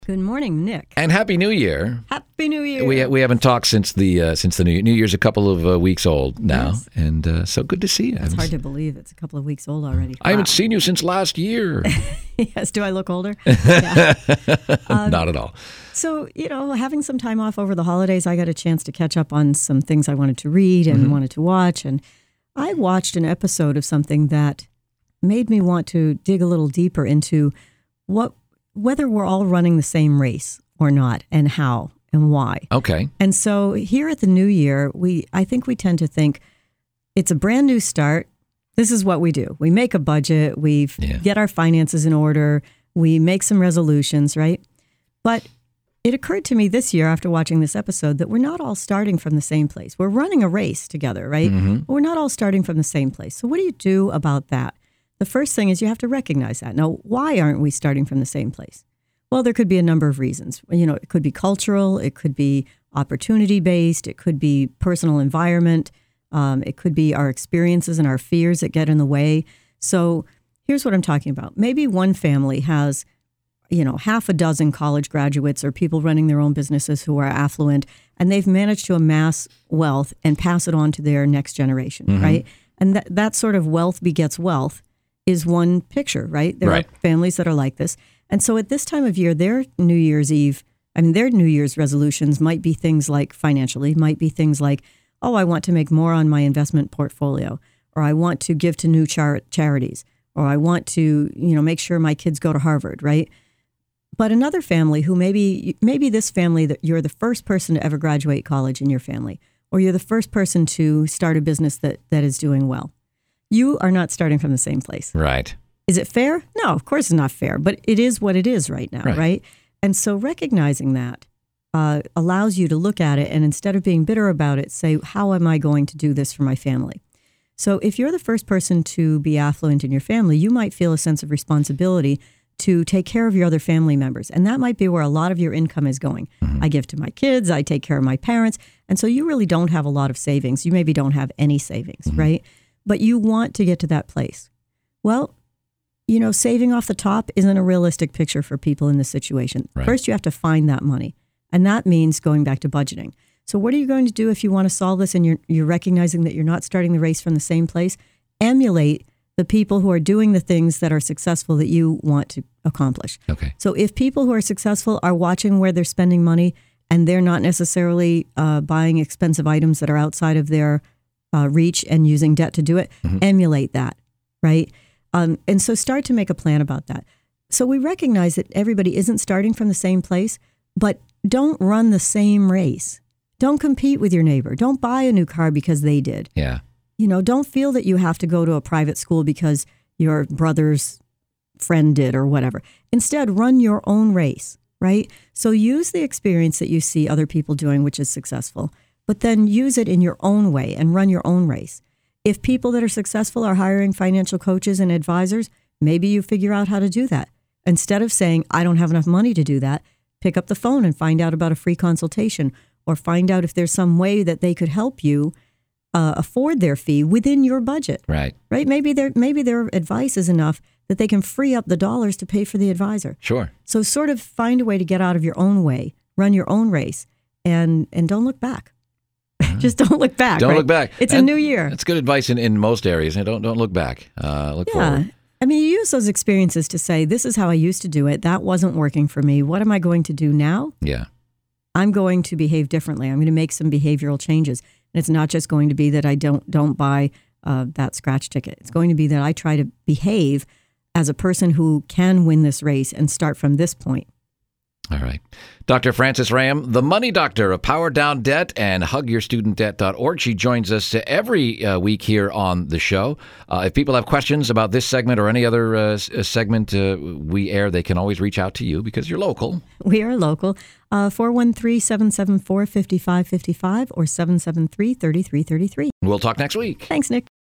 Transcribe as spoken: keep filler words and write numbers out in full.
Good morning, Nick. And Happy New Year. Happy New Year. We we haven't talked since the uh, since the New New Year's a couple of uh, weeks old now, Yes. and uh, so good to see you. It's hard to believe it's a couple of weeks old already. I haven't seen you since last year. Yes, do I look older? Yeah. Um, Not at all. So, you know, having some time off over the holidays, I got a chance to catch up on some things I wanted to read and Mm-hmm. wanted to watch. And I watched an episode of something that made me want to dig a little deeper into what whether we're all running the same race or not, and how and why. Okay. And so here at the new year, we I think we tend to think it's a brand new start. This is what we do. We make a budget, we Yeah. get our finances in order, we make some resolutions, right? But it occurred to me this year after watching this episode that we're not all starting from the same place. We're running a race together, right? Mm-hmm. But we're not all starting from the same place. So what do you do about that? The first thing is you have to recognize that. Now, why aren't we starting from the same place? Well, there could be a number of reasons. You know, it could be cultural, it could be opportunity-based, it could be personal environment, um, it could be our experiences and our fears that get in the way. So here's what I'm talking about. Maybe one family has, you know, half a dozen college graduates or people running their own businesses who are affluent, and they've managed to amass wealth and pass it on to their next generation, Mm-hmm. right? And that, that sort of wealth begets wealth is one picture, right? There Right. are families that are like this. And so at this time of year, their New Year's Eve, I mean, their New Year's resolutions might be things like financially, might be things like, oh, I want to make more on my investment portfolio, or I want to give to new char- charities, or I want to, you know, make sure my kids go to Harvard, right? But another family who maybe, maybe this family that you're the first person to ever graduate college in your family, or you're the first person to start a business that, that is doing well. You are not starting from the same place. Right. Is it fair? No, of course it's not fair, but it is what it is right now, Right. right? And so recognizing that uh, allows you to look at it and instead of being bitter about it, say, how am I going to do this for my family? So if you're the first person to be affluent in your family, you might feel a sense of responsibility to take care of your other family members. And that might be where a lot of your income is going. Mm-hmm. I give to my kids, I take care of my parents. And so you really don't have a lot of savings. You maybe don't have any savings, Mm-hmm. right? But you want to get to that place. Well, you know, saving off the top isn't a realistic picture for people in this situation. Right. First, you have to find that money. And that means going back to budgeting. So what are you going to do if you want to solve this and you're, you're recognizing that you're not starting the race from the same place? Emulate the people who are doing the things that are successful that you want to accomplish. Okay. So if people who are successful are watching where they're spending money and they're not necessarily uh, buying expensive items that are outside of their uh, reach and using debt to do it, Mm-hmm. emulate that, right? Um, and so start to make a plan about that. So we recognize that everybody isn't starting from the same place, but don't run the same race. Don't compete with your neighbor. Don't buy a new car because they did. Yeah. You know, don't feel that you have to go to a private school because your brother's friend did or whatever. Instead, run your own race, right? So use the experience that you see other people doing, which is successful, but then use it in your own way and run your own race. If people that are successful are hiring financial coaches and advisors, maybe you figure out how to do that. Instead of saying, I don't have enough money to do that, pick up the phone and find out about a free consultation or find out if there's some way that they could help you uh, afford their fee within your budget, Right. right? Maybe their maybe their advice is enough that they can free up the dollars to pay for the advisor. Sure. So sort of find a way to get out of your own way, run your own race, and and don't look back. Just don't look back. Don't right? look back. It's a And new year. That's good advice in, in most areas. And don't don't look back. Uh, look Yeah. forward. I mean, you use those experiences to say, this is how I used to do it. That wasn't working for me. What am I going to do now? Yeah. I'm going to behave differently. I'm going to make some behavioral changes. And it's not just going to be that I don't don't buy uh, that scratch ticket. It's going to be that I try to behave as a person who can win this race and start from this point. All right. Doctor Frances Ram, the money doctor of Power Down Debt and hug your student debt dot org. She joins us every uh, week here on the show. Uh, if people have questions about this segment or any other uh, segment uh, we air, they can always reach out to you because you're local. We are local. Uh, four one three, seven seven four, five five five five or seven seven three, three three three three. We'll talk next week. Thanks, Nick.